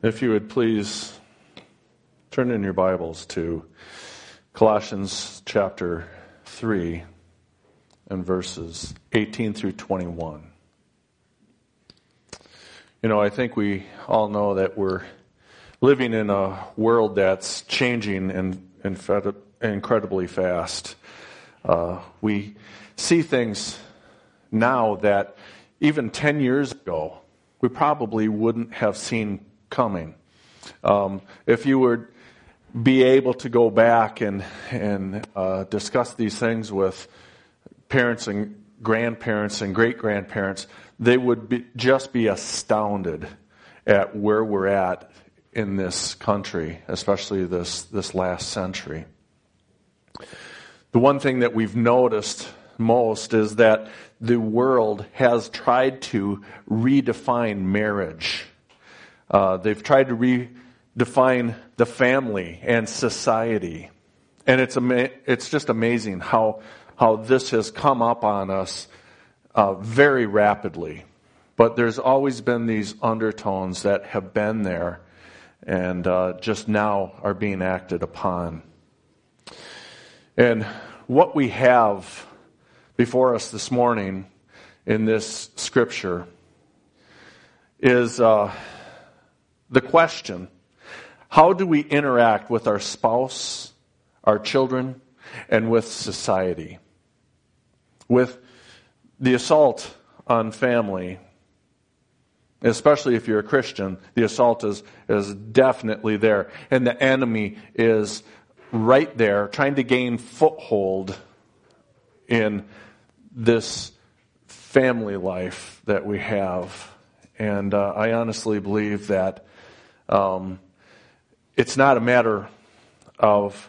If you would please turn in your Bibles to Colossians chapter 3 and verses 18 through 21. I think we all know that we're living in a world that's changing incredibly fast. We see things now that even 10 years ago we probably wouldn't have seen coming. If you would be able to go back and discuss these things with parents and grandparents and great-grandparents, they would just be astounded at where we're at in this country, especially this last century. The one thing that we've noticed most is that the world has tried to redefine marriage. They've tried to redefine the family and society. And it's just amazing how this has come up on us very rapidly. But there's always been these undertones that have been there and just now are being acted upon. And what we have before us this morning in this scripture is the question: how do we interact with our spouse, our children, and with society? With the assault on family, especially if you're a Christian, the assault is definitely there. And the enemy is right there trying to gain foothold in this family life that we have. And I honestly believe that it's not a matter of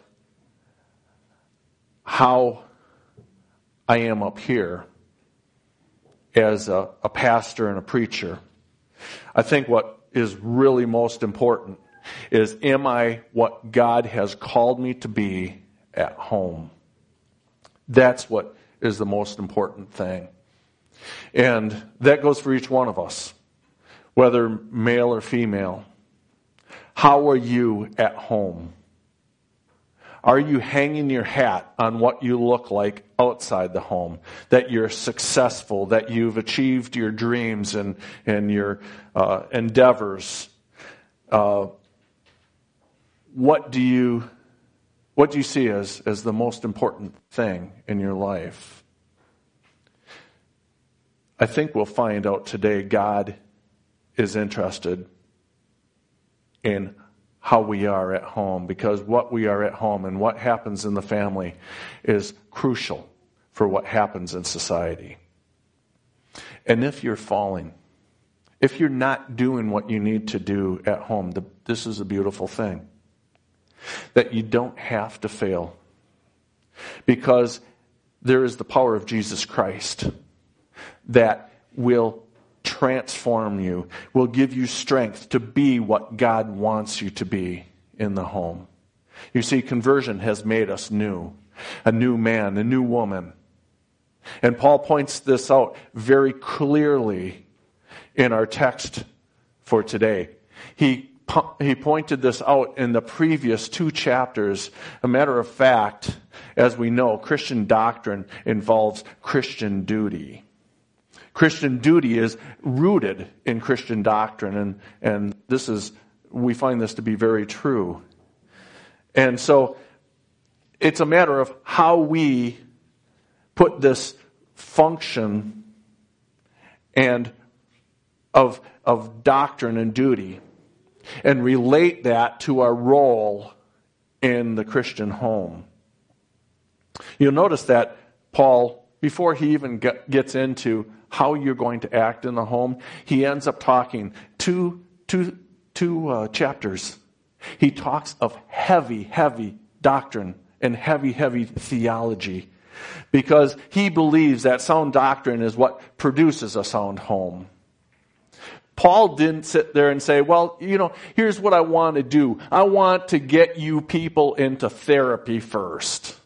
how I am up here as a pastor and a preacher. I think what is really most important is, am I what God has called me to be at home? That's what is the most important thing. And that goes for each one of us, whether male or female. How are you at home? Are you hanging your hat on what you look like outside the home? That you're successful, that you've achieved your dreams and your endeavors? What do you see as the most important thing in your life? I think we'll find out today God is interested in how we are at home, because what we are at home and what happens in the family is crucial for what happens in society. And if you're falling, if you're not doing what you need to do at home, this is a beautiful thing. That you don't have to fail. Because there is the power of Jesus Christ that will transform you, will give you strength to be what God wants you to be in the home. You see, conversion has made us new. A new man, a new woman. And Paul points this out very clearly in our text for today. He pointed this out in the previous 2 chapters. A matter of fact, as we know, Christian doctrine involves Christian duty. Christian duty is rooted in Christian doctrine, and we find this to be very true. And so it's a matter of how we put this function and of doctrine and duty and relate that to our role in the Christian home. You'll notice that Paul, before he even gets into how you're going to act in the home, he ends up talking two chapters. He talks of heavy doctrine and heavy theology, because he believes that sound doctrine is what produces a sound home. Paul didn't sit there and say, well, here's what I want to do. I want to get you people into therapy first.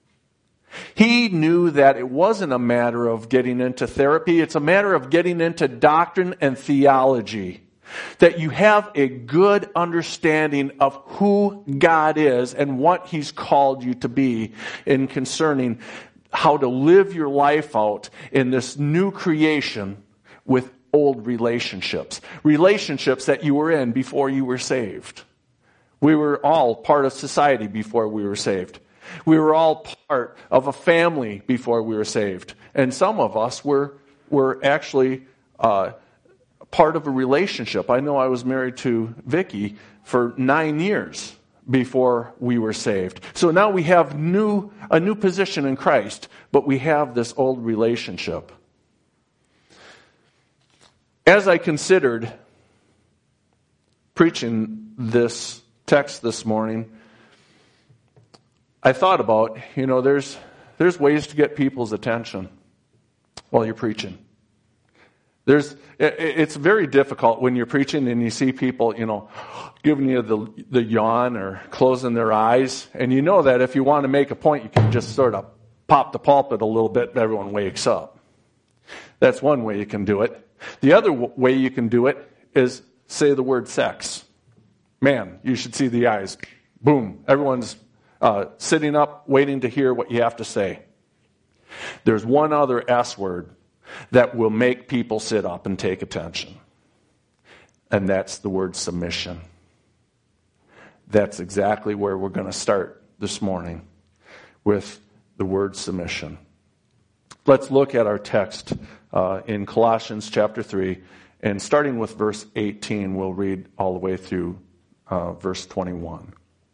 He knew that it wasn't a matter of getting into therapy. It's a matter of getting into doctrine and theology. that you have a good understanding of who God is and what He's called you to be in concerning how to live your life out in this new creation with old relationships. Relationships that you were in before you were saved. We were all part of society before we were saved. We were all part of a family before we were saved. And some of us were actually part of a relationship. I know I was married to Vicky for 9 years before we were saved. So now we have a new position in Christ, but we have this old relationship. As I considered preaching this text this morning, I thought about, there's ways to get people's attention while you're preaching. It's very difficult when you're preaching and you see people, giving you the yawn or closing their eyes. And you know that if you want to make a point, you can just sort of pop the pulpit a little bit and everyone wakes up. That's one way you can do it. The other way you can do it is say the word sex. Man, you should see the eyes. Boom. Everyone's sitting up, waiting to hear what you have to say. There's one other S word that will make people sit up and take attention. And that's the word submission. That's exactly where we're going to start this morning, with the word submission. Let's look at our text in Colossians chapter 3, and starting with verse 18, we'll read all the way through verse 21.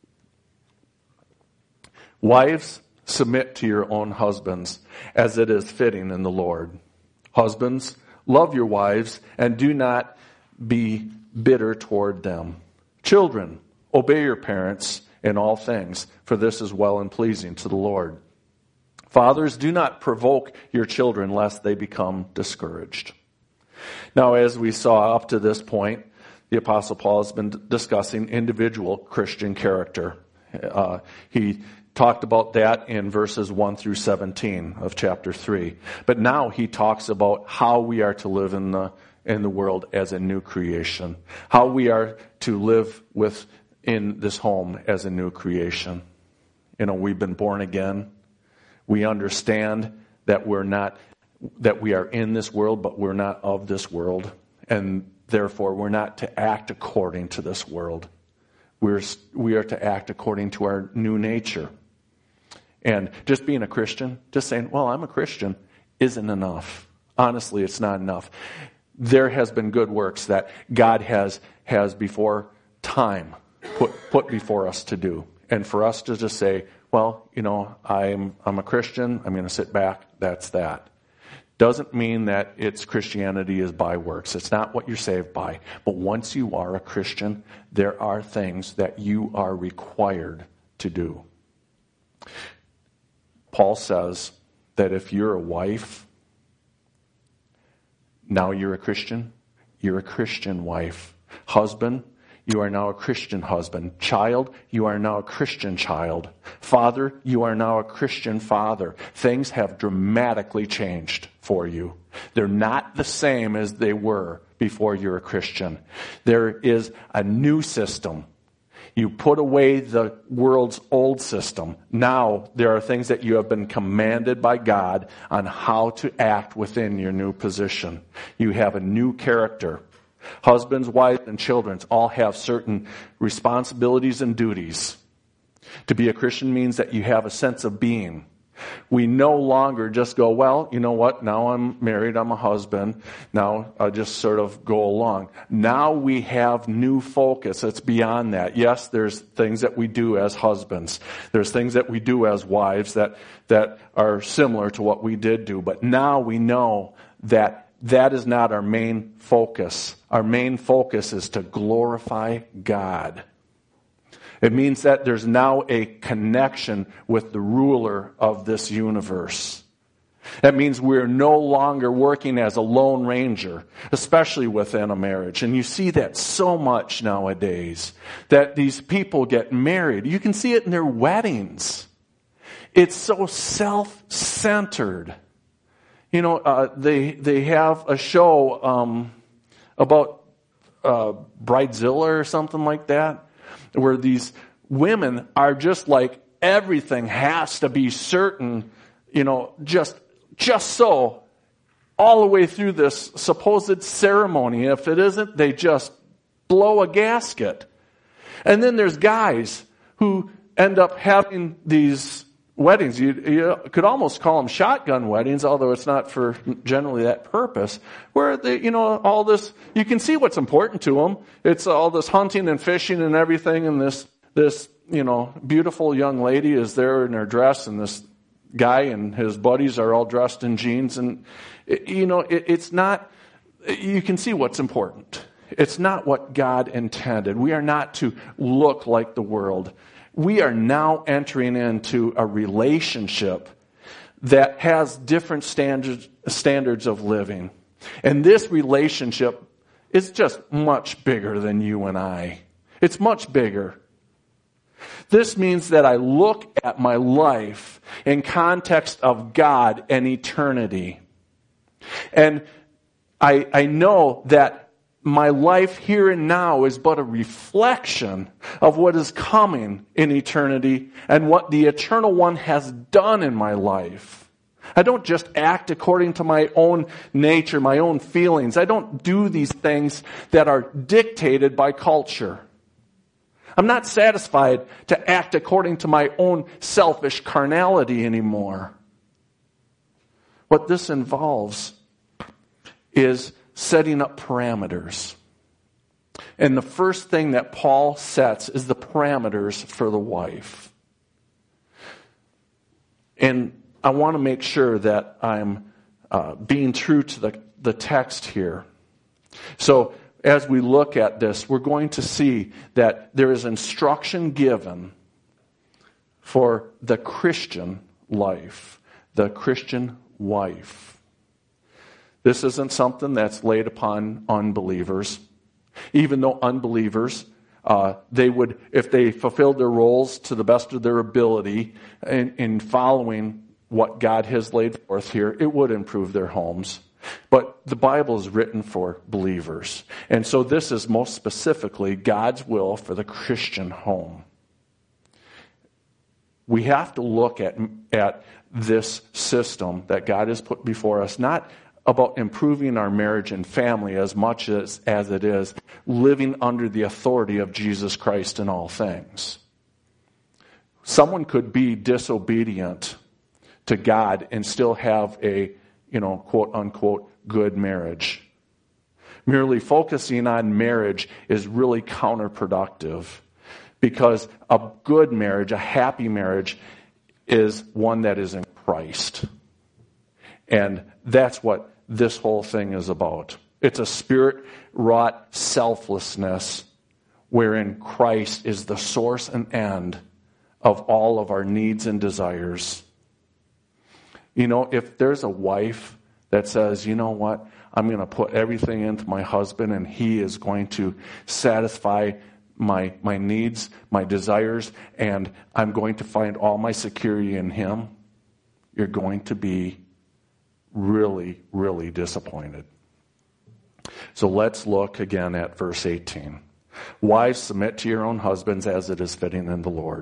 Wives, submit to your own husbands, as it is fitting in the Lord. Husbands, love your wives, and do not be bitter toward them. Children, obey your parents in all things, for this is well and pleasing to the Lord. Fathers, do not provoke your children, lest they become discouraged. Now, as we saw up to this point, the Apostle Paul has been discussing individual Christian character. He talked about that in verses 1 through 17 of chapter 3. But now he talks about how we are to live in the world as a new creation. How we are to live in this home as a new creation. We've been born again. We understand that we are in this world, but we're not of this world. And therefore, we're not to act according to this world. We are to act according to our new nature. And just being a Christian, just saying, well, I'm a Christian, isn't enough. Honestly, it's not enough. There has been good works that God has before time put before us to do. And for us to just say, well, I'm a Christian, I'm going to sit back, that's that. Doesn't mean that Christianity is by works. It's not what you're saved by. But once you are a Christian, there are things that you are required to do. Paul says that if you're a wife, now you're a Christian wife. Husband, you are now a Christian husband. Child, you are now a Christian child. Father, you are now a Christian father. Things have dramatically changed for you. They're not the same as they were before you're a Christian. There is a new system. You put away the world's old system. Now there are things that you have been commanded by God on how to act within your new position. You have a new character. Husbands, wives, and children all have certain responsibilities and duties. To be a Christian means that you have a sense of being. We no longer just go, well, you know what, now I'm married, I'm a husband, now I'll just sort of go along. Now we have new focus. It's beyond that. Yes, there's things that we do as husbands. There's things that we do as wives that are similar to what we did do. But now we know that is not our main focus. Our main focus is to glorify God. It means that there's now a connection with the ruler of this universe. That means we're no longer working as a lone ranger, especially within a marriage. And you see that so much nowadays, that these people get married. You can see it in their weddings. It's so self-centered. They have a show about Bridezilla or something like that, where these women are just like, everything has to be certain, just so, all the way through this supposed ceremony. If it isn't, they just blow a gasket. And then there's guys who end up having these weddings. You could almost call them shotgun weddings, although it's not for generally that purpose, where they, all this, you can see what's important to them. It's all this hunting and fishing and everything, and this beautiful young lady is there in her dress, and this guy and his buddies are all dressed in jeans, and it's not, you can see what's important. It's not what God intended. We are not to look like the world. We are now entering into a relationship that has different standards of living. And this relationship is just much bigger than you and I. It's much bigger. This means that I look at my life in context of God and eternity. And I know that my life here and now is but a reflection of what is coming in eternity and what the Eternal One has done in my life. I don't just act according to my own nature, my own feelings. I don't do these things that are dictated by culture. I'm not satisfied to act according to my own selfish carnality anymore. What this involves is setting up parameters. And the first thing that Paul sets is the parameters for the wife. And I want to make sure that I'm being true to the text here. So as we look at this, we're going to see that there is instruction given for the Christian life, the Christian wife. This isn't something that's laid upon unbelievers. Even though unbelievers, they would, if they fulfilled their roles to the best of their ability in following what God has laid forth here, it would improve their homes. But the Bible is written for believers. And so this is most specifically God's will for the Christian home. We have to look at this system that God has put before us, not about improving our marriage and family as much as it is living under the authority of Jesus Christ in all things. Someone could be disobedient to God and still have a, quote unquote, good marriage. Merely focusing on marriage is really counterproductive, because a good marriage, a happy marriage, is one that is in Christ. And that's what this whole thing is about. It's a spirit-wrought selflessness wherein Christ is the source and end of all of our needs and desires. If there's a wife that says, you know what, I'm going to put everything into my husband and he is going to satisfy my needs, my desires, and I'm going to find all my security in him, you're going to be really, really disappointed. So let's look again at verse 18. Wives, submit to your own husbands as it is fitting in the Lord.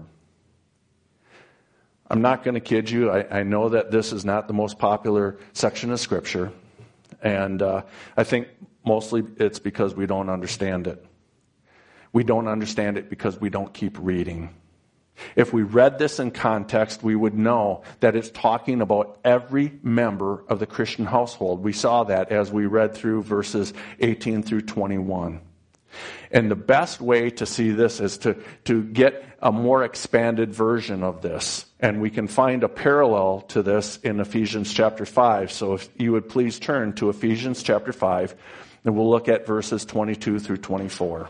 I'm not going to kid you. I know that this is not the most popular section of Scripture. And I think mostly it's because we don't understand it. We don't understand it because we don't keep reading. If we read this in context, we would know that it's talking about every member of the Christian household. We saw that as we read through verses 18 through 21. And the best way to see this is to get a more expanded version of this. And we can find a parallel to this in Ephesians chapter 5. So if you would please turn to Ephesians chapter 5, and we'll look at verses 22 through 24.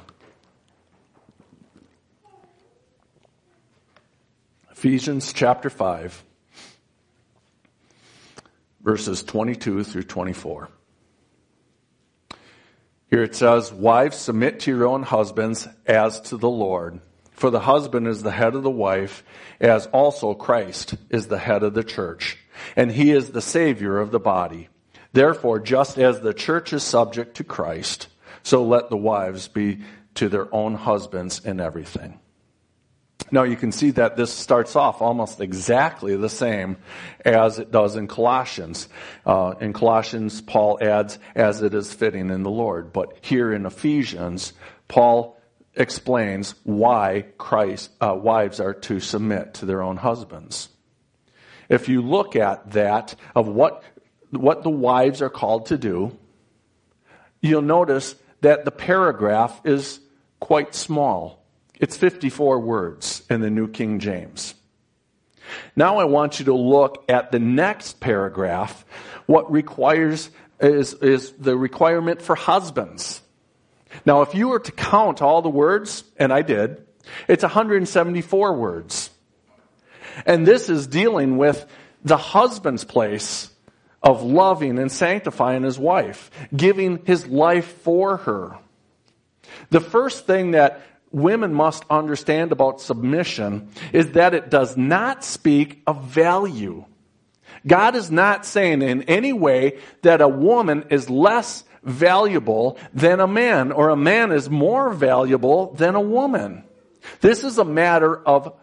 Ephesians chapter 5, verses 22 through 24. Here it says, wives, submit to your own husbands as to the Lord. For the husband is the head of the wife, as also Christ is the head of the church, and he is the Savior of the body. Therefore, just as the church is subject to Christ, So let the wives be to their own husbands in everything. Now you can see that this starts off almost exactly the same as it does in Colossians. In Colossians, Paul adds, as it is fitting in the Lord. But here in Ephesians, Paul explains why wives are to submit to their own husbands. If you look at that, of what the wives are called to do, you'll notice that the paragraph is quite small. It's 54 words in the New King James. Now I want you to look at the next paragraph. What requires is the requirement for husbands. Now if you were to count all the words, and I did, it's 174 words. And this is dealing with the husband's place of loving and sanctifying his wife, giving his life for her. The first thing that women must understand about submission is that it does not speak of value. God is not saying in any way that a woman is less valuable than a man, or a man is more valuable than a woman. This is a matter of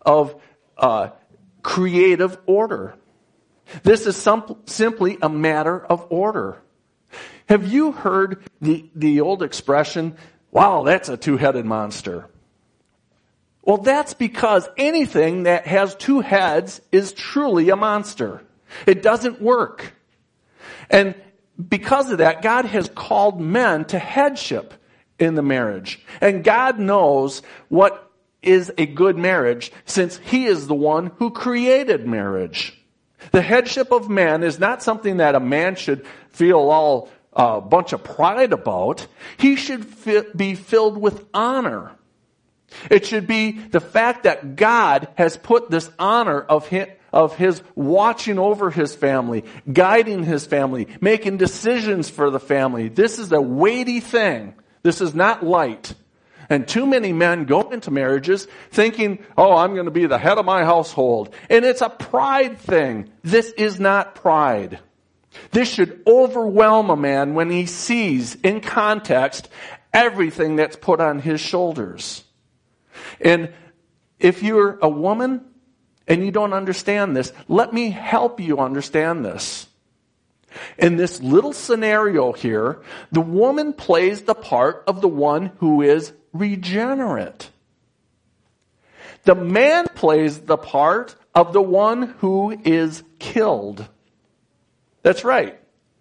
creative order. This is simply a matter of order. Have you heard the old expression, wow, that's a two-headed monster? Well, that's because anything that has two heads is truly a monster. It doesn't work. And because of that, God has called men to headship in the marriage. And God knows what is a good marriage, since He is the one who created marriage. The headship of man is not something that a man should feel all a bunch of pride about. He should be filled with honor. It should be the fact that God has put this honor of His watching over His family, guiding His family, making decisions for the family. This is a weighty thing. This is not light. And too many men go into marriages thinking, oh, I'm going to be the head of my household. And it's a pride thing. This is not pride. This should overwhelm a man when he sees in context everything that's put on his shoulders. And if you're a woman and you don't understand this, let me help you understand this. In this little scenario here, the woman plays the part of the one who is regenerate. The man plays the part of the one who is killed. That's right.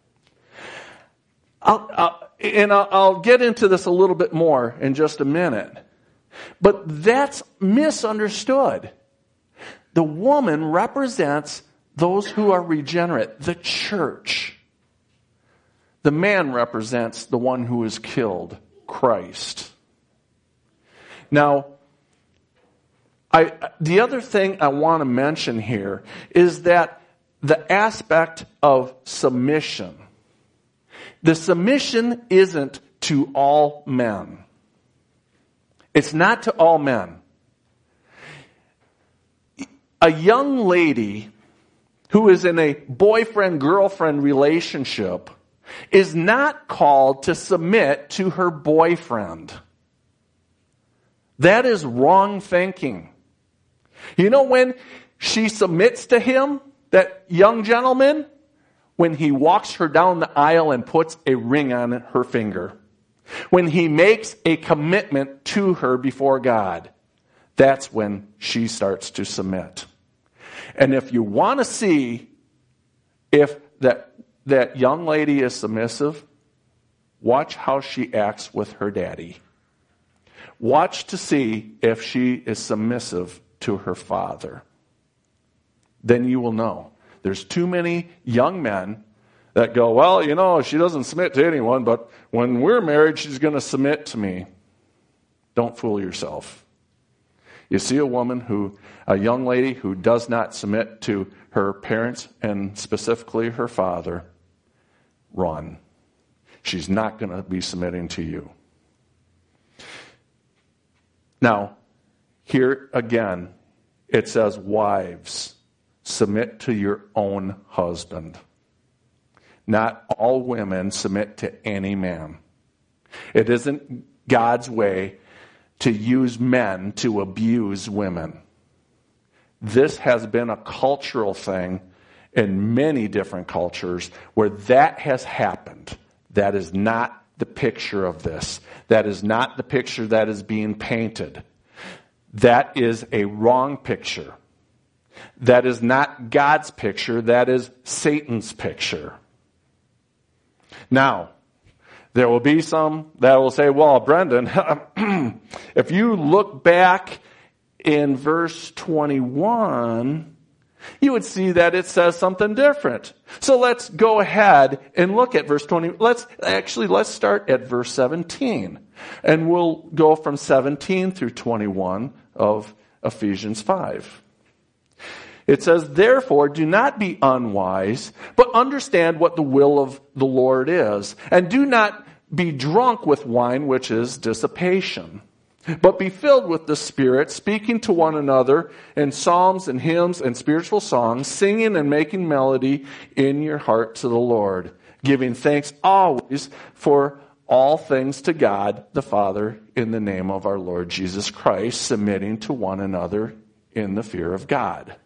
I'll get into this a little bit more in just a minute. But that's misunderstood. The woman represents those who are regenerate, the church. The man represents the one who is killed, Christ. Now, the other thing I want to mention here is that the aspect of submission. The submission isn't to all men. It's not to all men. A young lady who is in a boyfriend-girlfriend relationship is not called to submit to her boyfriend. That is wrong thinking. You know when she submits to him, that young gentleman? When he walks her down the aisle and puts a ring on her finger. When he makes a commitment to her before God. That's when she starts to submit. And if you want to see if that young lady is submissive, watch how she acts with her daddy. Watch to see if she is submissive to her father. Then you will know. There's too many young men that go, well, you know, she doesn't submit to anyone, but when we're married, she's going to submit to me. Don't fool yourself. You see a young lady who does not submit to her parents and specifically her father, run. She's not going to be submitting to you. Now, here again, it says, wives, submit to your own husband. Not all women submit to any man. It isn't God's way to use men to abuse women. This has been a cultural thing in many different cultures where that has happened. That is not the picture of this. That is not the picture that is being painted. That is a wrong picture. That is not God's picture. That is Satan's picture. Now, there will be some that will say, well, Brendan, if you look back in verse 21, you would see that it says something different. So let's go ahead and look at verse 20. Let's start at verse 17. And we'll go from 17 through 21 of Ephesians 5. It says, therefore, do not be unwise, but understand what the will of the Lord is. And do not be drunk with wine, which is dissipation, but be filled with the Spirit, speaking to one another in psalms and hymns and spiritual songs, singing and making melody in your heart to the Lord, giving thanks always for all things to God the Father in the name of our Lord Jesus Christ, submitting to one another in the fear of God.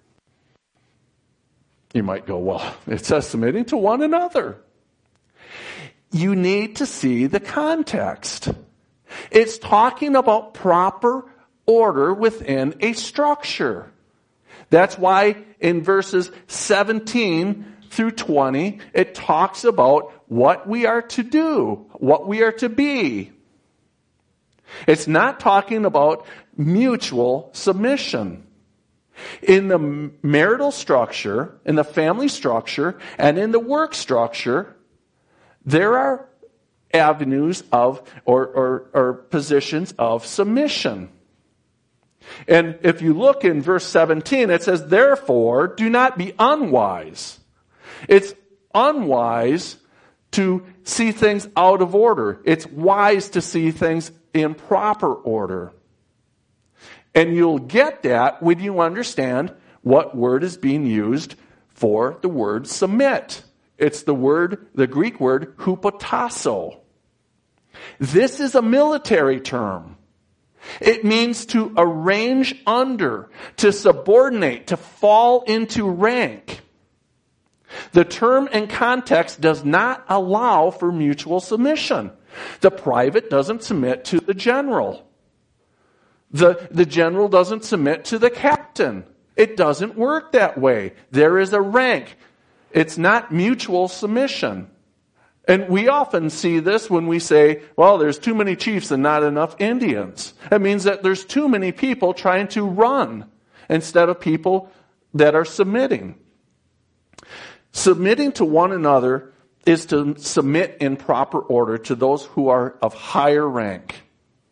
You might go, well, it says submitting to one another. You need to see the context. It's talking about proper order within a structure. That's why in verses 17 through 20, it talks about what we are to do, what we are to be. It's not talking about mutual submission. In the marital structure, in the family structure, and in the work structure, there are avenues of or positions of submission. And if you look in verse 17, it says, therefore, do not be unwise. It's unwise to see things out of order. It's wise to see things in proper order. And you'll get that when you understand what word is being used for the word submit. It's the Greek word hupotasso. This is a military term. It means to arrange under, to subordinate, to fall into rank. The term and context does not allow for mutual submission. The private doesn't submit to the general. The general doesn't submit to the captain. It doesn't work that way. There is a rank. It's not mutual submission. And we often see this when we say, well, there's too many chiefs and not enough Indians. It means that there's too many people trying to run instead of people that are submitting. Submitting to one another is to submit in proper order to those who are of higher rank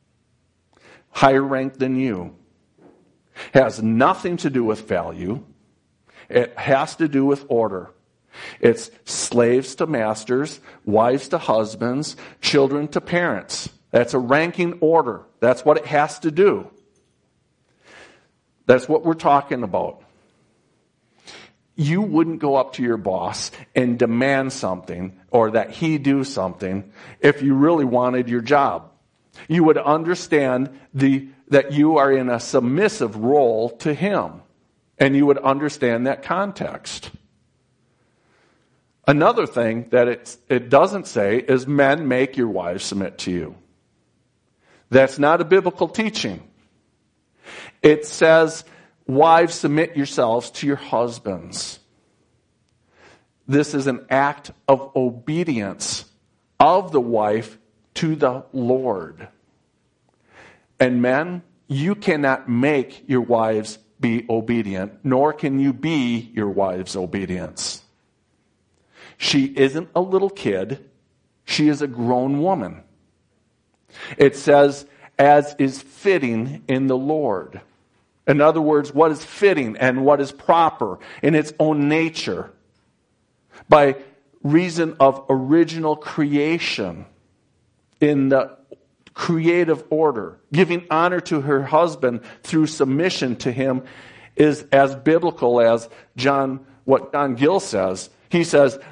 than you. Has nothing to do with value. It has to do with order. It's slaves to masters, wives to husbands, children to parents. That's a ranking order. That's what it has to do. That's what we're talking about. You wouldn't go up to your boss and demand something or that he do something if you really wanted your job. You would understand that you are in a submissive role to him. And you would understand that context. Another thing that it doesn't say is men make your wives submit to you. That's not a biblical teaching. It says, wives, submit yourselves to your husbands. This is an act of obedience of the wife to the Lord. And men, you cannot make your wives be obedient, nor can you be your wife's obedience. She isn't a little kid. She is a grown woman. It says, as is fitting in the Lord. In other words, what is fitting and what is proper in its own nature. By reason of original creation in the creative order. Giving honor to her husband through submission to him is as biblical as what John Gill says. He says,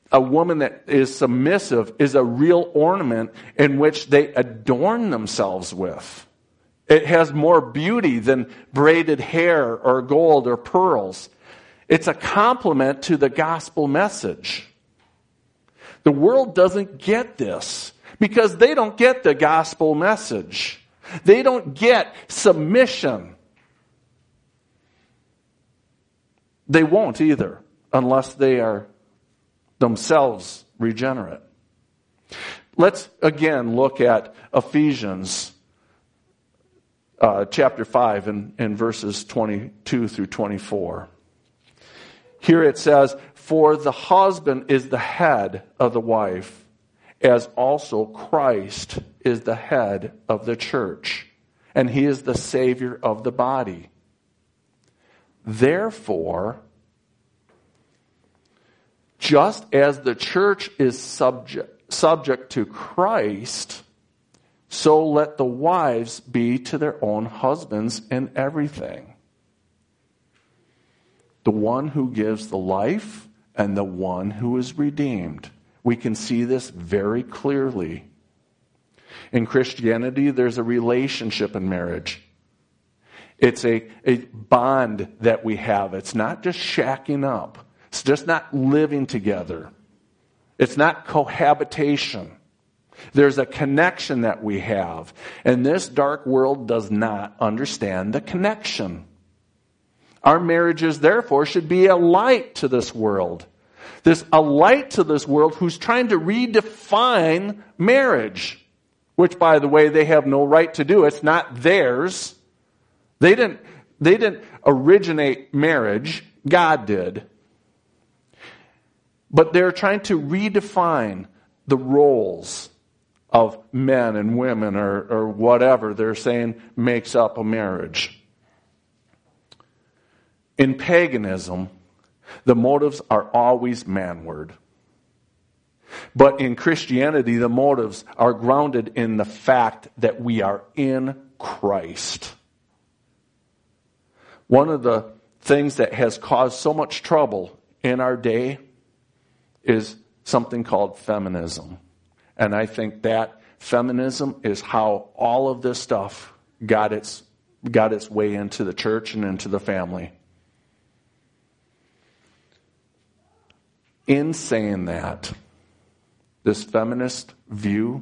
A woman that is submissive is a real ornament in which they adorn themselves with. It has more beauty than braided hair or gold or pearls. It's a complement to the gospel message. The world doesn't get this because they don't get the gospel message. They don't get submission. They won't either unless they are themselves regenerate. Let's again look at Ephesians chapter 5 and verses 22 through 24. Here it says, "For the husband is the head of the wife, as also Christ is the head of the church, and he is the Savior of the body. Therefore, just as the church is subject to Christ, so let the wives be to their own husbands in everything. The one who gives the life and the one who is redeemed." We can see this very clearly. In Christianity, there's a relationship in marriage. It's a bond that we have. It's not just shacking up. It's just not living together. It's not cohabitation. There's a connection that we have. And this dark world does not understand the connection. Our marriages, therefore, should be a light to this world. A light to this world who's trying to redefine marriage. Which, by the way, they have no right to do. It's not theirs. They didn't originate marriage. God did. But they're trying to redefine the roles of men and women or whatever they're saying makes up a marriage. In paganism, the motives are always manward. But in Christianity, the motives are grounded in the fact that we are in Christ. One of the things that has caused so much trouble in our day is something called feminism. And I think that feminism is how all of this stuff got its way into the church and into the family. In saying that, this feminist view,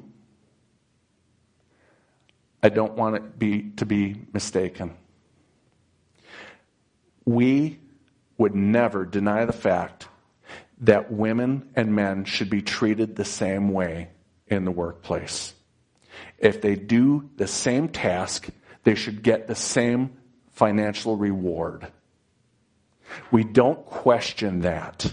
I don't want it to be mistaken. We would never deny the fact that women and men should be treated the same way in the workplace. If they do the same task, they should get the same financial reward. We don't question that.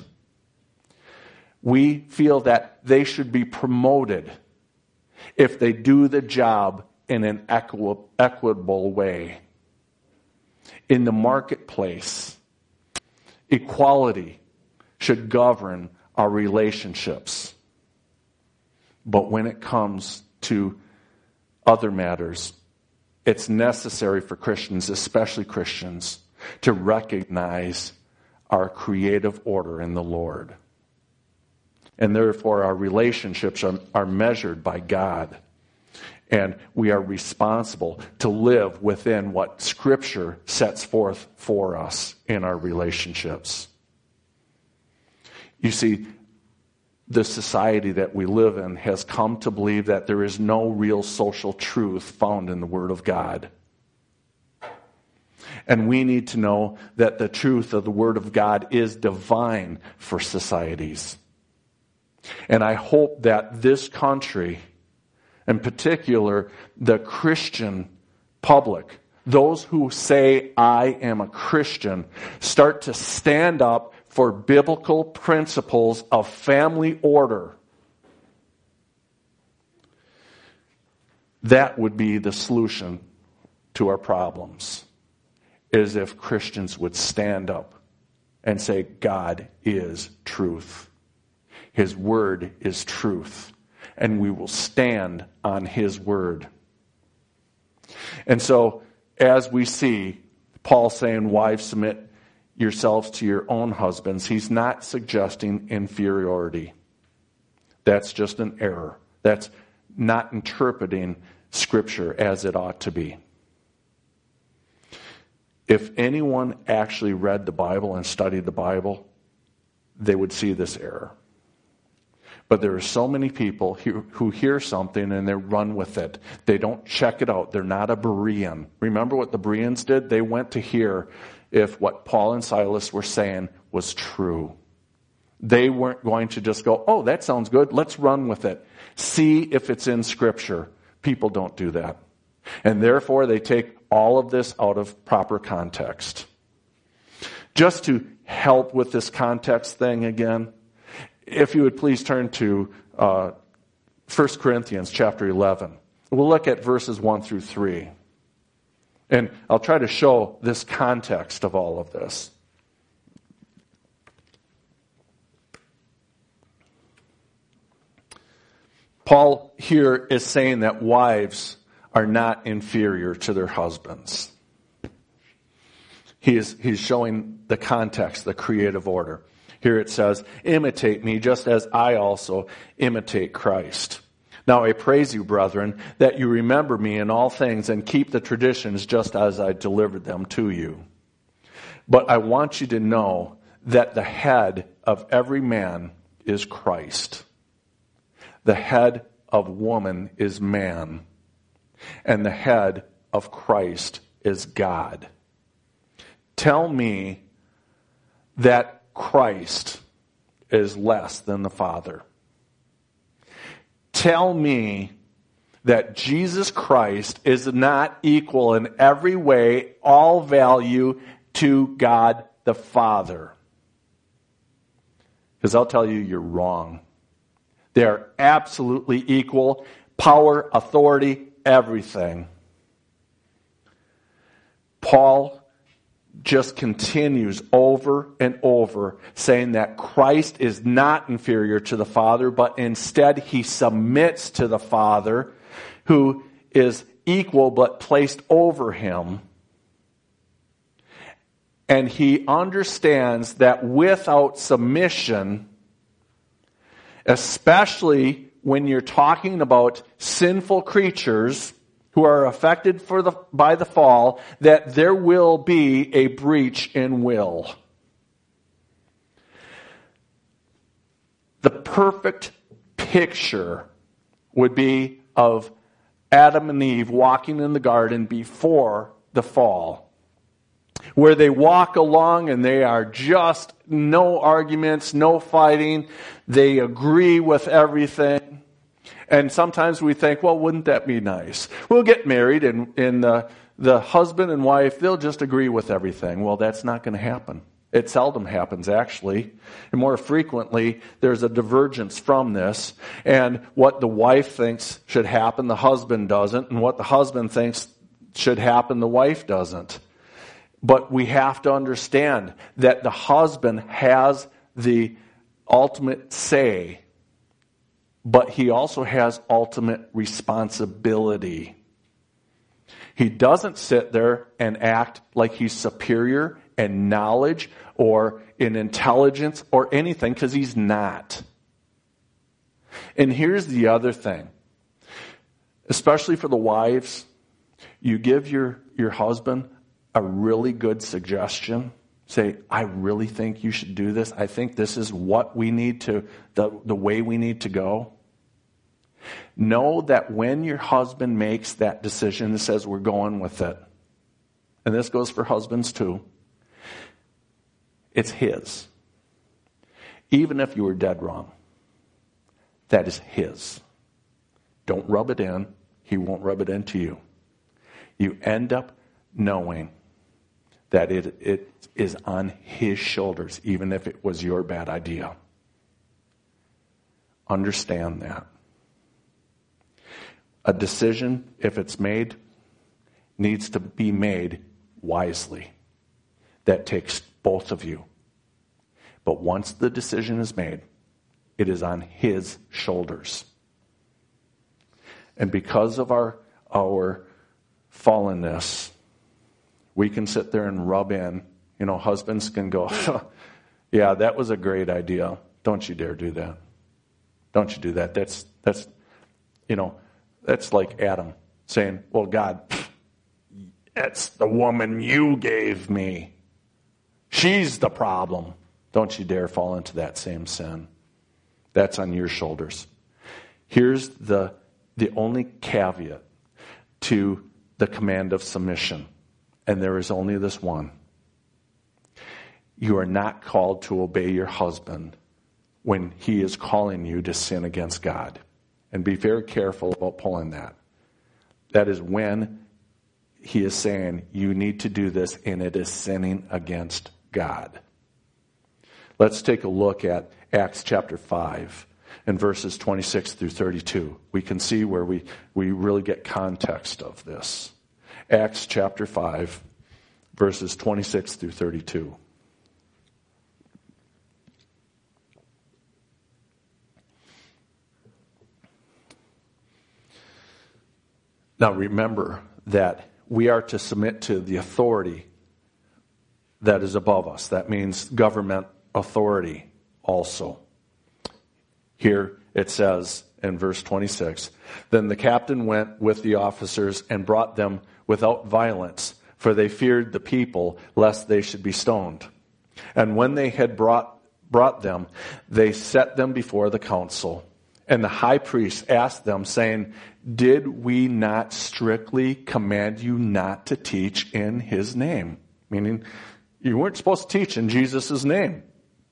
We feel that they should be promoted if they do the job in an equitable way. In the marketplace, equality should govern our relationships. But when it comes to other matters, it's necessary for Christians, especially Christians, to recognize our creative order in the Lord. And therefore, our relationships are measured by God. And we are responsible to live within what Scripture sets forth for us in our relationships. You see, the society that we live in has come to believe that there is no real social truth found in the Word of God. And we need to know that the truth of the Word of God is divine for societies. And I hope that this country, in particular the Christian public, those who say, "I am a Christian," start to stand up for biblical principles of family order. That would be the solution to our problems, is if Christians would stand up and say, God is truth. His word is truth. And we will stand on His word. And so, as we see Paul saying, wives, submit yourselves to your own husbands, he's not suggesting inferiority. That's just an error. That's not interpreting Scripture as it ought to be. If anyone actually read the Bible and studied the Bible, they would see this error. But there are so many people who hear something and they run with it. They don't check it out. They're not a Berean. Remember what the Bereans did? They went to hear if what Paul and Silas were saying was true. They weren't going to just go, oh, that sounds good. Let's run with it. See if it's in Scripture. People don't do that. And therefore, they take all of this out of proper context. Just to help with this context thing again, if you would please turn to 1 Corinthians chapter 11. We'll look at verses 1 through 3. And I'll try to show this context of all of this. Paul here is saying that wives are not inferior to their husbands. He's showing the context, the creative order. Here it says, imitate me just as I also imitate Christ. Now I praise you, brethren, that you remember me in all things and keep the traditions just as I delivered them to you. But I want you to know that the head of every man is Christ. The head of woman is man. And the head of Christ is God. Tell me that Christ is less than the Father. Tell me that Jesus Christ is not equal in every way, all value to God the Father. Because I'll tell you, you're wrong. They are absolutely equal. Power, authority, everything. Paul just continues over and over saying that Christ is not inferior to the Father, but instead he submits to the Father, who is equal but placed over him. And he understands that without submission, especially when you're talking about sinful creatures who are affected by the fall, that there will be a breach in will. The perfect picture would be of Adam and Eve walking in the garden before the fall, where they walk along and they are just no arguments, no fighting. They agree with everything. And sometimes we think, well, wouldn't that be nice? We'll get married and the husband and wife, they'll just agree with everything. Well, that's not going to happen. It seldom happens, actually. And more frequently, there's a divergence from this. And what the wife thinks should happen, the husband doesn't. And what the husband thinks should happen, the wife doesn't. But we have to understand that the husband has the ultimate say, but he also has ultimate responsibility. He doesn't sit there and act like he's superior in knowledge or in intelligence or anything, because he's not. And here's the other thing, especially for the wives, you give your husband a really good suggestion. Say, I really think you should do this. I think this is what we need to, the way we need to go. Know that when your husband makes that decision and says, we're going with it, and this goes for husbands too, it's his. Even if you were dead wrong, that is his. Don't rub it in. He won't rub it into you. You end up knowing that it is on his shoulders, even if it was your bad idea. Understand that. A decision, if it's made, needs to be made wisely. That takes both of you. But once the decision is made, it is on his shoulders. And because of our fallenness, we can sit there and rub in. You know, husbands can go, yeah, that was a great idea. Don't you dare do that. Don't you do that. That's like Adam saying, well, God, that's the woman you gave me. She's the problem. Don't you dare fall into that same sin. That's on your shoulders. Here's the only caveat to the command of submission, and there is only this one. You are not called to obey your husband when he is calling you to sin against God. And be very careful about pulling that. That is when he is saying you need to do this, and it is sinning against God. Let's take a look at Acts chapter 5 and verses 26 through 32. We can see where we really get context of this. Acts chapter 5, verses 26 through 32. Now remember that we are to submit to the authority that is above us. That means government authority also. Here it says in verse 26, then the captain went with the officers and brought them without violence, for they feared the people, lest they should be stoned. And when they had brought them, they set them before the council. And the high priest asked them, saying, did we not strictly command you not to teach in his name? Meaning, you weren't supposed to teach in Jesus' name.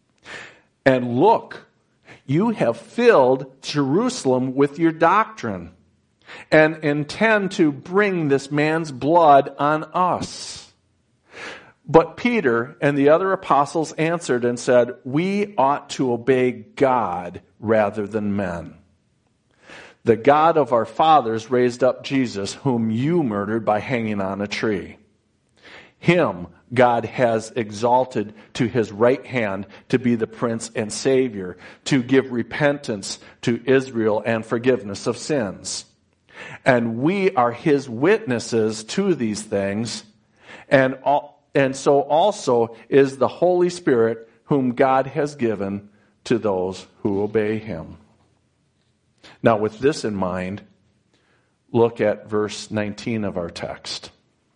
And look, you have filled Jerusalem with your doctrine and intend to bring this man's blood on us. But Peter and the other apostles answered and said, we ought to obey God rather than men. The God of our fathers raised up Jesus, whom you murdered by hanging on a tree. Him God has exalted to his right hand to be the Prince and Savior, to give repentance to Israel and forgiveness of sins. And we are his witnesses to these things, and so also is the Holy Spirit, whom God has given to those who obey him. Now, with this in mind, look at verse 19 of our text.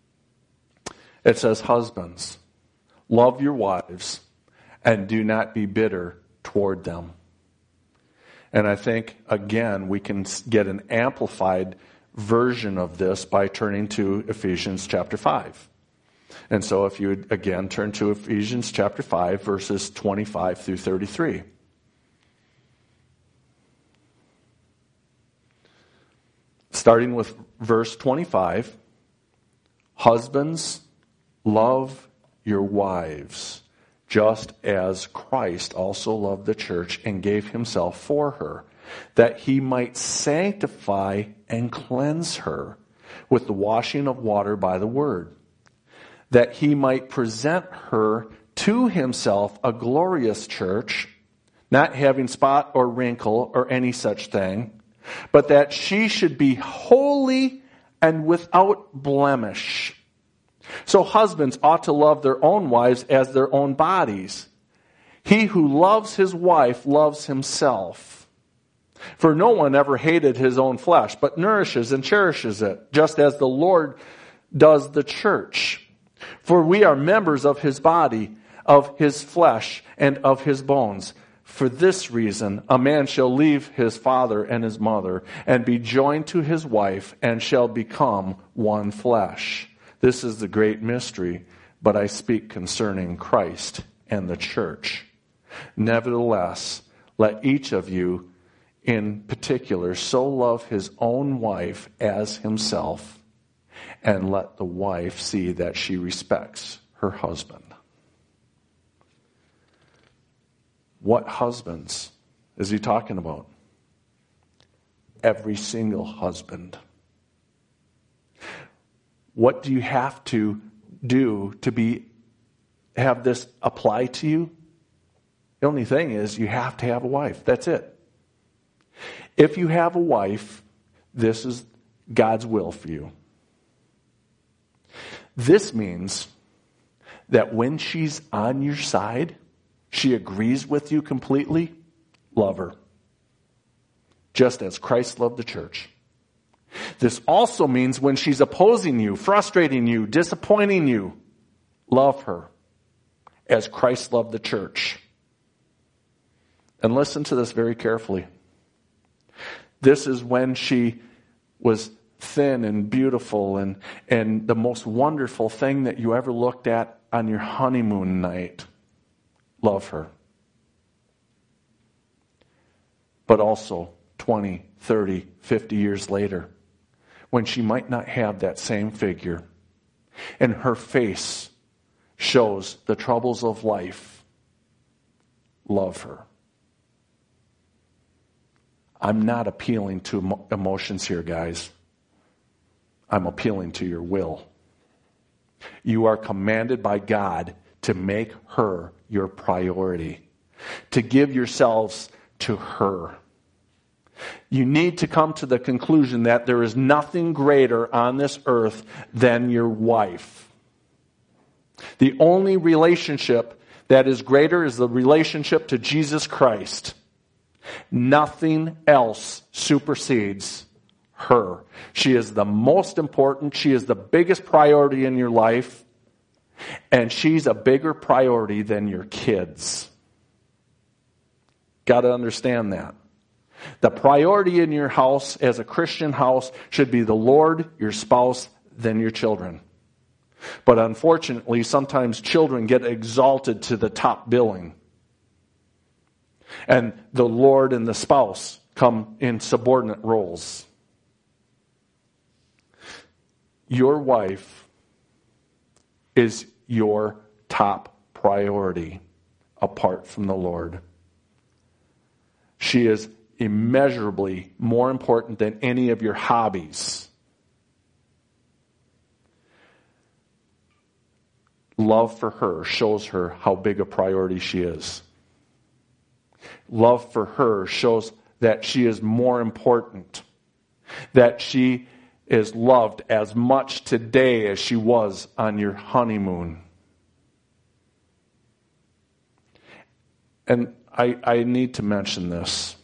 It says, husbands, love your wives and do not be bitter toward them. And I think, again, we can get an amplified version of this by turning to Ephesians chapter 5. And so if you would, again, turn to Ephesians chapter 5, verses 25 through 33. Starting with verse 25, husbands, love your wives, just as Christ also loved the church and gave himself for her, that he might sanctify and cleanse her with the washing of water by the word, that he might present her to himself a glorious church, not having spot or wrinkle or any such thing, but that she should be holy and without blemish. So husbands ought to love their own wives as their own bodies. He who loves his wife loves himself. For no one ever hated his own flesh, but nourishes and cherishes it, just as the Lord does the church. For we are members of his body, of his flesh, and of his bones. For this reason, a man shall leave his father and his mother, and be joined to his wife, and shall become one flesh. This is the great mystery, but I speak concerning Christ and the church. Nevertheless, let each of you in particular so love his own wife as himself, and let the wife see that she respects her husband. What husbands is he talking about? Every single husband. What do you have to do to have this apply to you? The only thing is you have to have a wife. That's it. If you have a wife, this is God's will for you. This means that when she's on your side, she agrees with you completely, love her. just as Christ loved the church. This also means when she's opposing you, frustrating you, disappointing you, love her as Christ loved the church. And listen to this very carefully. This is when she was thin and beautiful and the most wonderful thing that you ever looked at on your honeymoon night. Love her. But also 20, 30, 50 years later, when she might not have that same figure, and her face shows the troubles of life, love her. I'm not appealing to emotions here, guys. I'm appealing to your will. You are commanded by God to make her your priority, to give yourselves to her. You need to come to the conclusion that there is nothing greater on this earth than your wife. The only relationship that is greater is the relationship to Jesus Christ. Nothing else supersedes her. She is the most important. She is the biggest priority in your life. And she's a bigger priority than your kids. Got to understand that. The priority in your house as a Christian house should be the Lord, your spouse, then your children. But unfortunately, sometimes children get exalted to the top billing. And the Lord and the spouse come in subordinate roles. Your wife is your top priority apart from the Lord. She is immeasurably more important than any of your hobbies. Love for her shows her how big a priority she is. Love for her shows that she is more important, that she is loved as much today as she was on your honeymoon. And I need to mention this.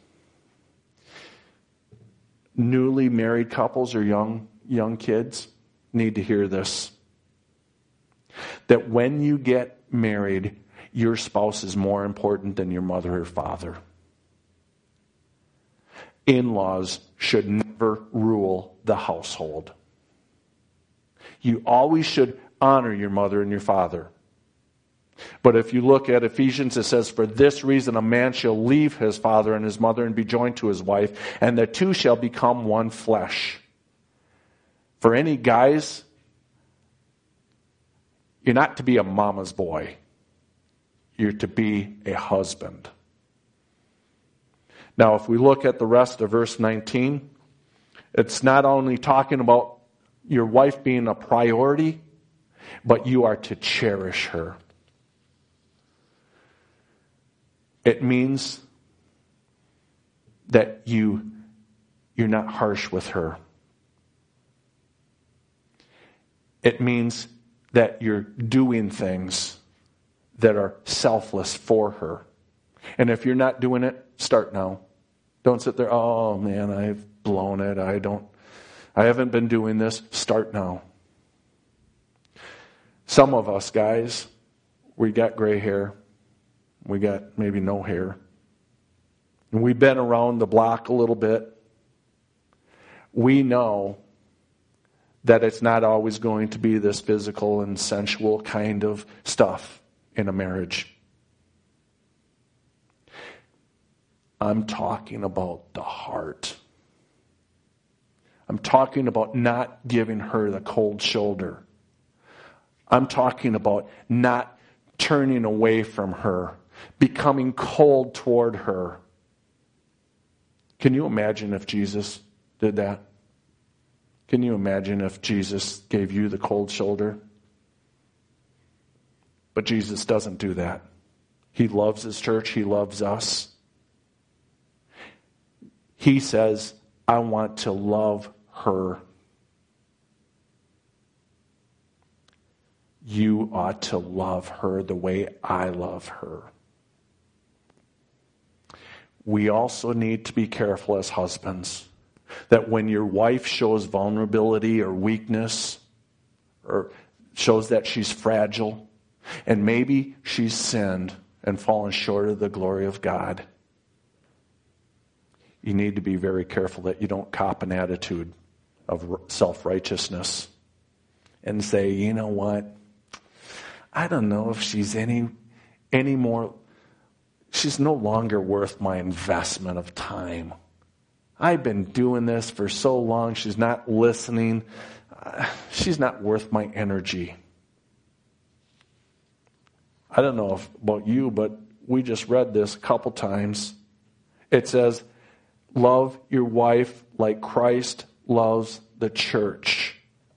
Newly married couples or young kids need to hear this. That when you get married, your spouse is more important than your mother or father. In-laws should never rule the household. You always should honor your mother and your father. But if you look at Ephesians, it says, "For this reason a man shall leave his father and his mother and be joined to his wife, and the two shall become one flesh." For any guys, you're not to be a mama's boy. You're to be a husband. Now, if we look at the rest of verse 19, it's not only talking about your wife being a priority, but you are to cherish her. It means that you're not harsh with her. It means that you're doing things that are selfless for her. And if you're not doing it, start now. Don't sit there, "Oh man, I've blown it. I haven't been doing this." Start now. Some of us guys, we got gray hair. We got maybe no hair. And we've been around the block a little bit. We know that it's not always going to be this physical and sensual kind of stuff in a marriage. I'm talking about the heart. I'm talking about not giving her the cold shoulder. I'm talking about not turning away from her, becoming cold toward her. Can you imagine if Jesus did that? Can you imagine if Jesus gave you the cold shoulder? But Jesus doesn't do that. He loves his church. He loves us. He says, "I want to love her." You ought to love her the way I love her. we also need to be careful as husbands that when your wife shows vulnerability or weakness or shows that she's fragile and maybe she's sinned and fallen short of the glory of God, you need to be very careful that you don't cop an attitude of self-righteousness and say, you know what, I don't know if she's any more, she's no longer worth my investment of time. I've been doing this for so long, she's not listening. She's not worth my energy. I don't know about you, but we just read this a couple times. It says, love your wife like Christ loves the church.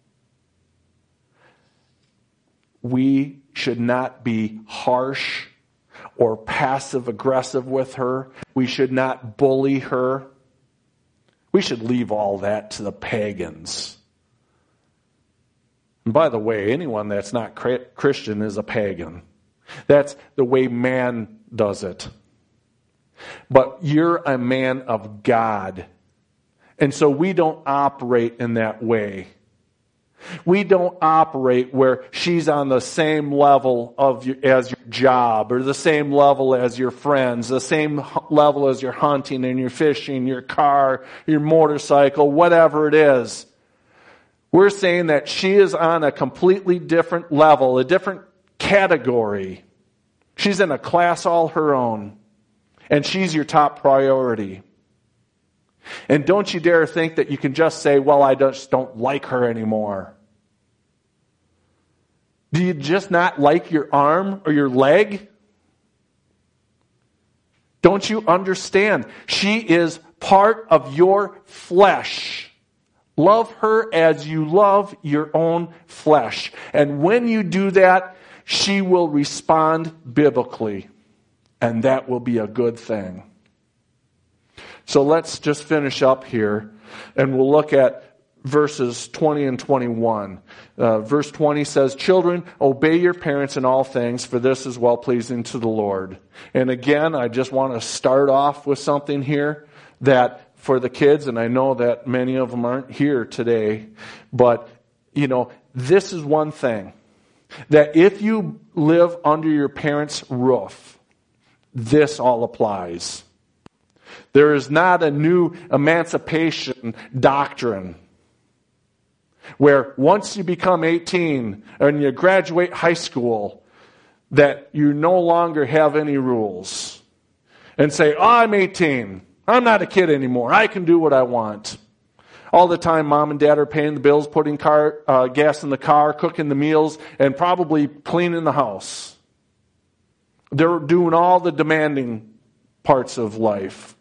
We should not be harsh or passive aggressive with her. We should not bully her. We should leave all that to the pagans. And by the way, anyone that's not Christian is a pagan. That's the way man does it. But you're a man of God. And so we don't operate in that way. We don't operate where she's on the same level as your job, or the same level as your friends, the same level as your hunting and your fishing, your car, your motorcycle, whatever it is. We're saying that she is on a completely different level, a different category. She's in a class all her own. And she's your top priority. And don't you dare think that you can just say, well, I just don't like her anymore. Do you just not like your arm or your leg? Don't you understand? She is part of your flesh. Love her as you love your own flesh. And when you do that, she will respond biblically. And that will be a good thing. So let's just finish up here. And we'll look at verses 20 and 21. Verse 20 says, children, obey your parents in all things, for this is well-pleasing to the Lord. And again, I just want to start off with something here that for the kids, and I know that many of them aren't here today, but, this is one thing. That if you live under your parents' roof, this all applies. There is not a new emancipation doctrine where once you become 18 and you graduate high school, that you no longer have any rules. And say, I'm 18. I'm not a kid anymore. I can do what I want. All the time, mom and dad are paying the bills, putting gas in the car, cooking the meals, and probably cleaning the house. They're doing all the demanding parts of life.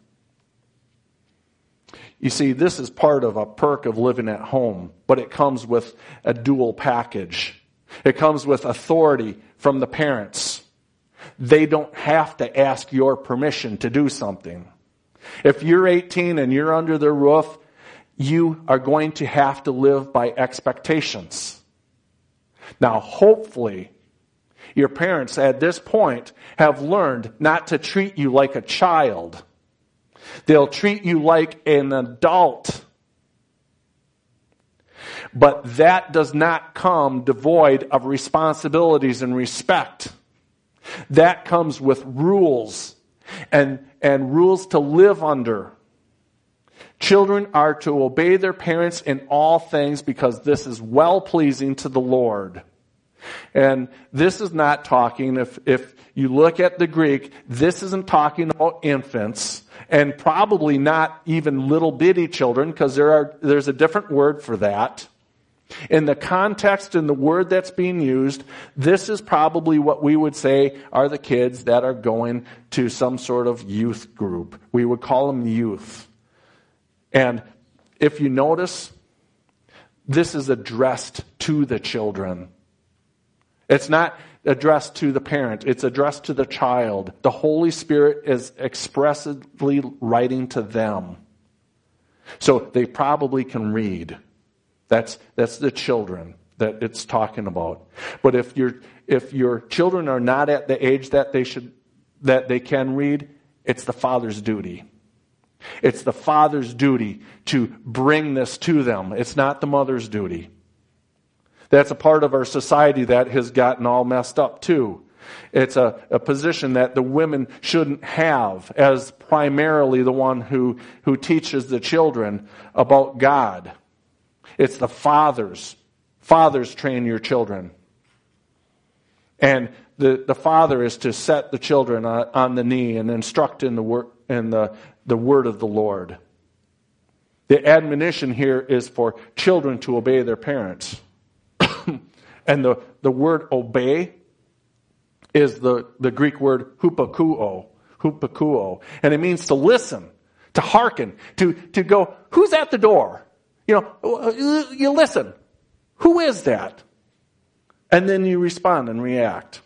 You see, this is part of a perk of living at home, but it comes with a dual package. It comes with authority from the parents. They don't have to ask your permission to do something. If you're 18 and you're under their roof, you are going to have to live by expectations. Now, hopefully, your parents at this point have learned not to treat you like a child. They'll treat you like an adult. But that does not come devoid of responsibilities and respect. That comes with rules and rules to live under. Children are to obey their parents in all things because this is well-pleasing to the Lord. And this is not talking, if you look at the Greek, this isn't talking about infants, and probably not even little bitty children, because there's a different word for that. In the context and the word that's being used, this is probably what we would say are the kids that are going to some sort of youth group. We would call them youth. And if you notice, this is addressed to the children. It's not addressed to the parent. It's addressed to the child. The Holy Spirit is expressly writing to them. So they probably can read. That's the children that it's talking about. But if your children are not at the age that they can read, It's the father's duty. It's the father's duty to bring this to them. It's not the mother's duty. That's a part of our society that has gotten all messed up too. It's a position that the women shouldn't have as primarily the one who teaches the children about God. It's the fathers. Fathers train your children. And the father is to set the children on the knee and instruct in the word of the Lord. The admonition here is for children to obey their parents. And the word obey is the Greek word hupakuo. And it means to listen, to hearken, to go, who's at the door? You listen. Who is that? And then you respond and react.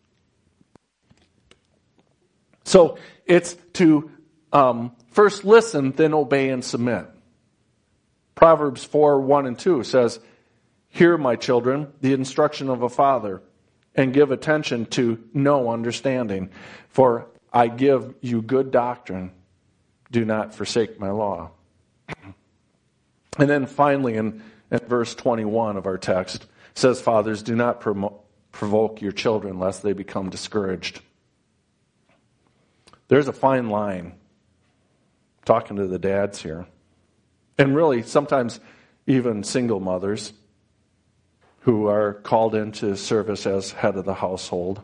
So it's to first listen, then obey and submit. Proverbs 4:1-2 says, "Hear, my children, the instruction of a father, and give attention to no understanding. For I give you good doctrine. Do not forsake my law." And then finally in verse 21 of our text, says, "Fathers, do not provoke your children lest they become discouraged." There's a fine line. Talking to the dads here. And really, sometimes even single mothers who are called into service as head of the household.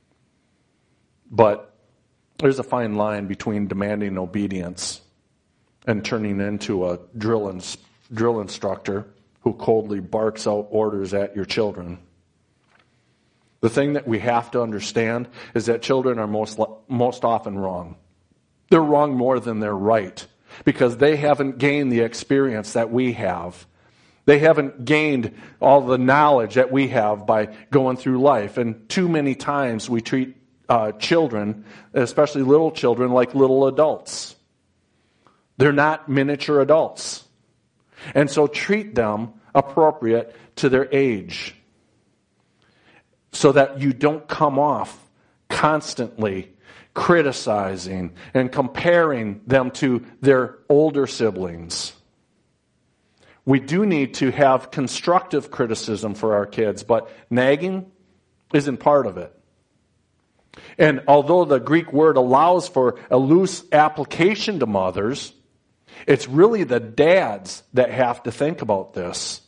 But there's a fine line between demanding obedience and turning into a drill instructor who coldly barks out orders at your children. The thing that we have to understand is that children are most often wrong. They're wrong more than they're right because they haven't gained the experience that we have. They haven't gained all the knowledge that we have by going through life. And too many times we treat children, especially little children, like little adults. They're not miniature adults. And so treat them appropriate to their age so that you don't come off constantly criticizing and comparing them to their older siblings. We do need to have constructive criticism for our kids, but nagging isn't part of it. And although the Greek word allows for a loose application to mothers, it's really the dads that have to think about this.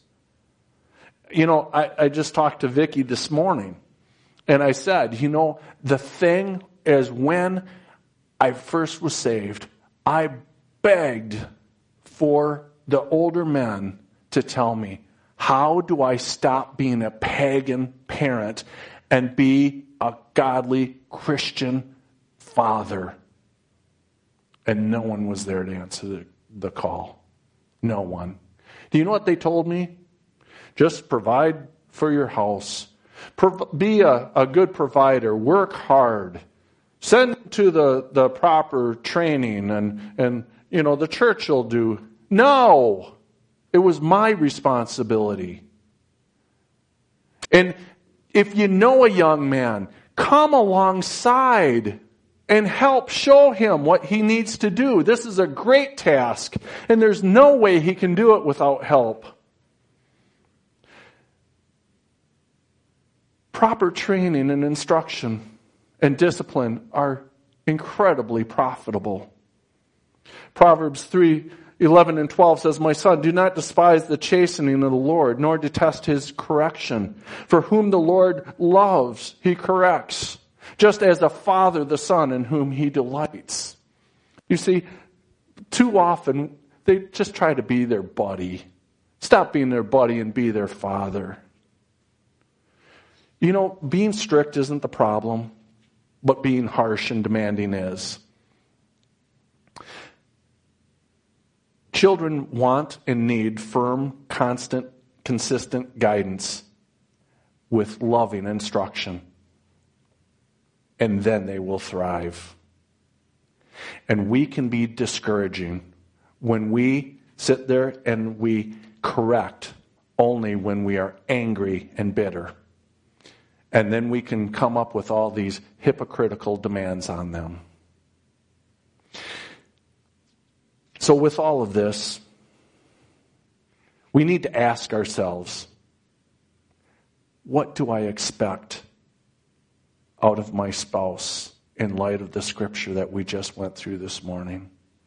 I just talked to Vicki this morning, and I said, the thing is when I first was saved, I begged for the older men to tell me, how do I stop being a pagan parent and be a godly Christian father? And no one was there to answer the call. No one. Do you know what they told me? Just provide for your house. Be a good provider. Work hard. Send to the proper training and the church will do. No! It was my responsibility. And if you know a young man, come alongside and help show him what he needs to do. This is a great task, and there's no way he can do it without help. Proper training and instruction and discipline are incredibly profitable. Proverbs 3:11-12 says, "My son, do not despise the chastening of the Lord, nor detest his correction. For whom the Lord loves, he corrects, just as a father the son in whom he delights." You see, too often they just try to be their buddy. Stop being their buddy and be their father. Being strict isn't the problem, but being harsh and demanding is. Children want and need firm, constant, consistent guidance with loving instruction. And then they will thrive. And we can be discouraging when we sit there and we correct only when we are angry and bitter. And then we can come up with all these hypocritical demands on them. So with all of this, we need to ask ourselves, what do I expect out of my spouse in light of the scripture that we just went through this morning?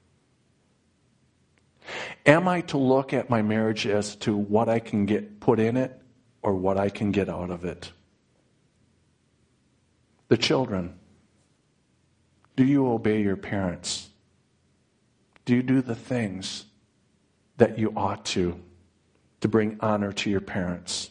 Am I to look at my marriage as to what I can get put in it or what I can get out of it? The children, do you obey your parents? Do you do the things that you ought to bring honor to your parents?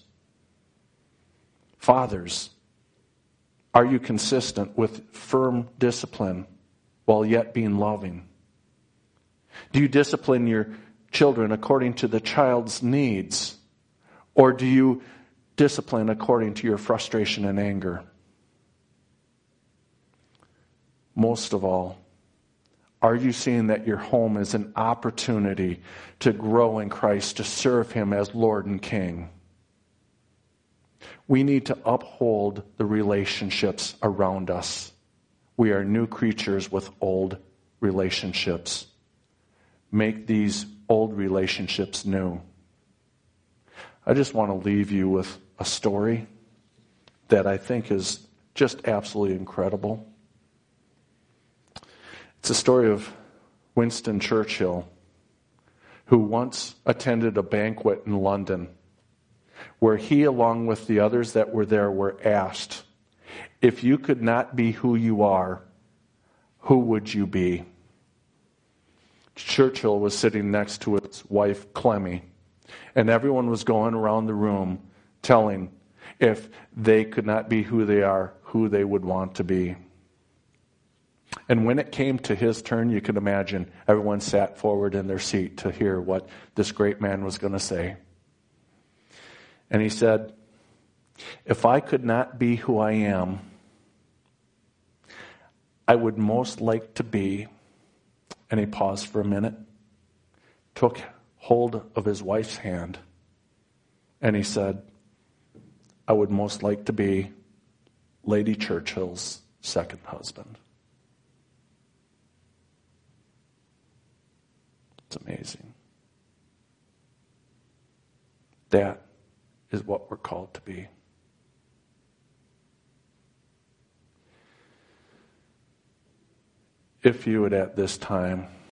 Fathers, are you consistent with firm discipline while yet being loving? Do you discipline your children according to the child's needs? Or do you discipline according to your frustration and anger? Most of all, are you seeing that your home is an opportunity to grow in Christ, to serve Him as Lord and King? We need to uphold the relationships around us. We are new creatures with old relationships. Make these old relationships new. I just want to leave you with a story that I think is just absolutely incredible. It's a story of Winston Churchill, who once attended a banquet in London, where he, along with the others that were there, were asked, if you could not be who you are, who would you be? Churchill was sitting next to his wife, Clemmy, and everyone was going around the room telling if they could not be who they are, who they would want to be. And when it came to his turn, you could imagine everyone sat forward in their seat to hear what this great man was going to say. And he said, if I could not be who I am, I would most like to be, and he paused for a minute, took hold of his wife's hand, and he said, I would most like to be Lady Churchill's second husband. It's amazing. That is what we're called to be. If you would at this time